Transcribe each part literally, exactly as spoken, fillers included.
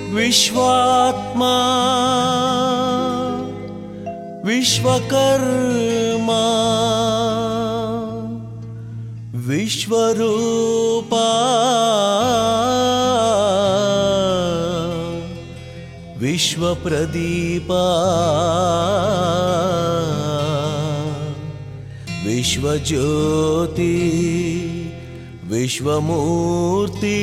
ವಿಶ್ವಾತ್ಮ ವಿಶ್ವಕರ್ಮ ವಿಶ್ವರೂಪ ವಿಶ್ವಪ್ರದೀಪ ವಿಶ್ವಜ್ಯೋತಿ ವಿಶ್ವಮೂರ್ತಿ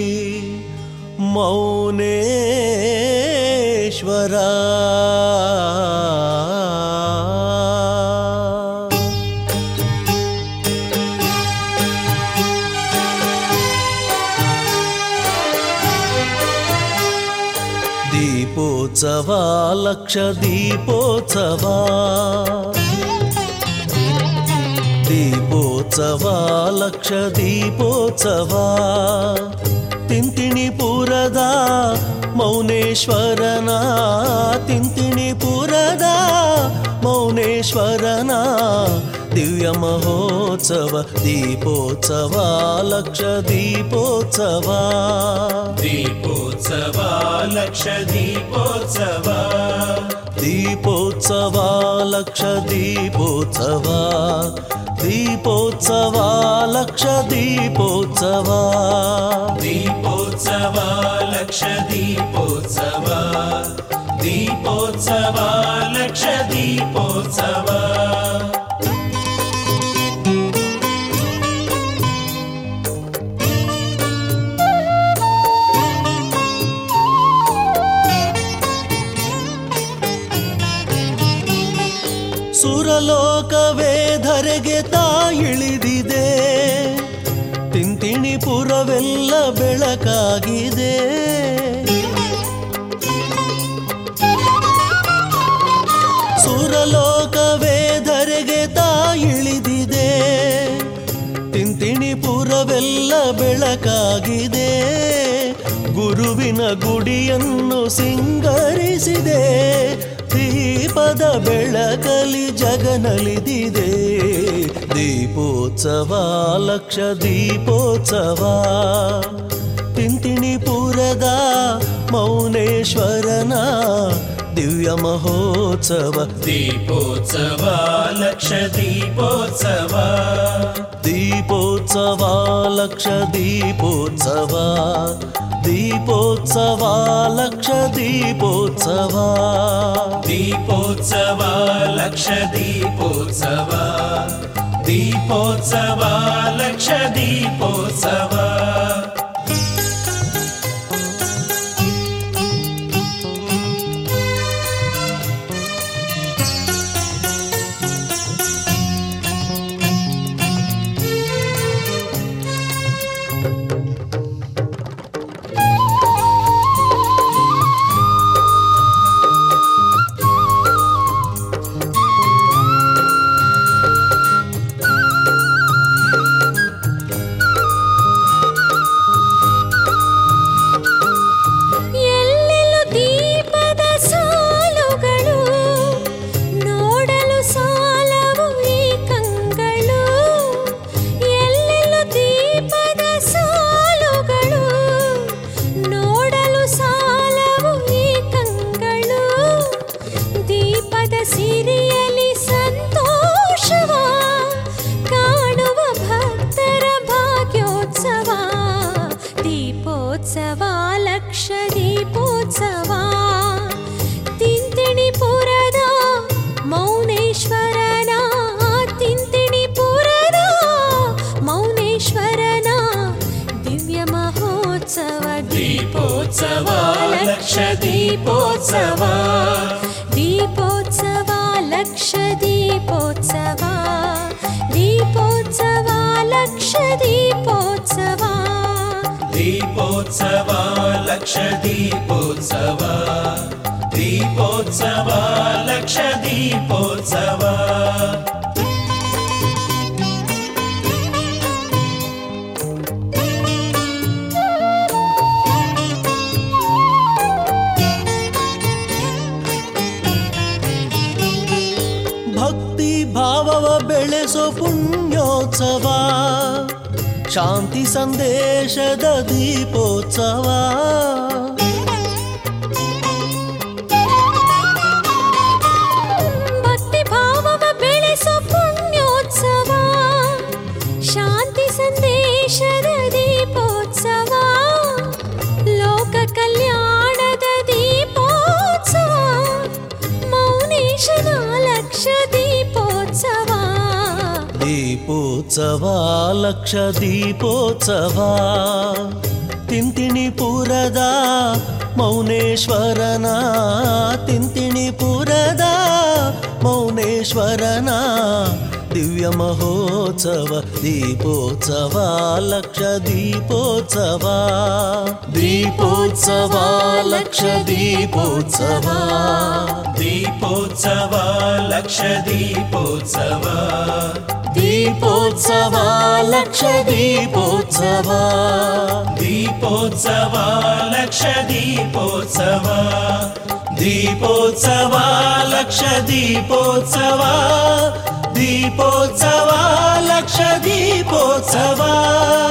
ಮೌನೇಶ್ವರ. ದೀಪೋತ್ಸವ ಲಕ್ಷ ದೀಪೋತ್ಸವ ದೀಪೋತ್ಸವ ಲಕ್ಷ ದೀಪೋತ್ಸವ ತಿಂತಿಣಿಪುರದ ಮೌನೇಶ್ವರನ ತಿಂತಿಣಿಪುರದ ಮೌನೇಶ್ವರನ ದಿವ್ಯ ಮಹೋತ್ಸವ ದೀಪೋತ್ಸವ ಲಕ್ಷ ದೀಪೋತ್ಸವ ದೀಪೋತ್ಸವ ಲಕ್ಷ ದೀಪೋತ್ಸವ ದೀಪೋತ್ಸವ ಲಕ್ಷ ದೀಪೋತ್ಸವ ದೀಪೋತ್ಸವ ಲಕ್ಷ ದೀಪೋತ್ಸವ ದೀಪೋತ್ಸವ ಲಕ್ಷ ದೀಪೋತ್ಸವ ದೀಪೋತ್ಸವ ಲಕ್ಷ ದೀಪೋತ್ಸವ. ಸುರಲೋಕವೇ ಧರೆಗೆ ತಾಯಿಳಿದಿದೆ ತಿಂತಿಣಿಪುರವೆಲ್ಲ ಬೆಳಕಾಗಿದೆ. ಸುರಲೋಕವೇ ಧರೆಗೆ ತಾಯಿಳಿದಿದೆ ತಿಂತಿಣಿಪುರವೆಲ್ಲ ಬೆಳಕಾಗಿದೆ. ಗುರುವಿನ ಗುಡಿಯನ್ನು ಸಿಂಗರಿಸಿದೆ ದೀಪದ ಬೆಳಕಲಿ ಜಗನಲಿದಿದೆ. ದೀಪೋತ್ಸವ ಲಕ್ಷ ದೀಪೋತ್ಸವ ತಿಂತಿಣಿಪುರದ ಮೌನೇಶ್ವರನ ದಿವ್ಯ ಮಹೋತ್ಸವ ದೀಪೋತ್ಸವ ಲಕ್ಷ ದೀಪೋತ್ಸವ ದೀಪೋತ್ಸವ ಲಕ್ಷ ದೀಪೋತ್ಸವ ದೀಪೋತ್ಸವ ಲಕ್ಷ ದೀಪೋತ್ಸವ ದೀಪೋತ್ಸವ ಲಕ್ಷ ದೀಪೋತ್ಸವ ದೀಪೋತ್ಸವ ಲಕ್ಷ ದೀಪೋತ್ಸವ. ದೀಪೋತ್ಸವ ಲಕ್ಷ ದೀಪೋತ್ಸವ ದೀಪೋತ್ಸವ ಲಕ್ಷ ದೀಪೋತ್ಸವ ದೀಪೋತ್ಸವ ಲಕ್ಷ ದೀಪೋತ್ಸವ ದೀಪೋತ್ಸವ ಲಕ್ಷ ದೀಪೋತ್ಸವ ದೀಪೋತ್ಸವ ಲಕ್ಷ ದೀಪೋತ್ಸವ. ಭಕ್ತಿ ಭಾವವ ಬೆಳೆಸೋ ಪುಣ್ಯೋತ್ಸವ ಶಾಂತಿ ಸಂದೇಶದ ದೀಪೋತ್ಸವ ಮೌನೇಶದ ದೀಪೋತ್ಸವ ಲೋಕ ಕಲ್ಯಾಣದ ದೀಪೋತ್ಸವ ಮೌನೇಶನ ಲಕ್ಷ ದೀಪೋತ್ಸವ ದೀಪೋತ್ಸವ ಲಕ್ಷ ದೀಪೋತ್ಸವ ತಿಂತಿಣಿಪುರದ ಮೌನೇಶ್ವರನ ತಿಂತಿಣಿಪುರದ ಮೌನೇಶ್ವರನ ದಿವ್ಯ ಮಹೋತ್ಸವ ದೀಪೋತ್ಸವ ಲಕ್ಷ ದೀಪೋತ್ಸವ ದೀಪೋತ್ಸವ ಲಕ್ಷ ದೀಪೋತ್ಸವ ದೀಪೋತ್ಸವ ಲಕ್ಷ ದೀಪೋತ್ಸವ ದೀಪೋತ್ಸವ ಲಕ್ಷ ದೀಪೋತ್ಸವ ದೀಪೋತ್ಸವ ಲಕ್ಷ ದೀಪೋತ್ಸವ ದೀಪೋತ್ಸವ ಲಕ್ಷ ದೀಪೋತ್ಸವ ದೀಪೋತ್ಸವ ಲಕ್ಷ ದೀಪೋತ್ಸವ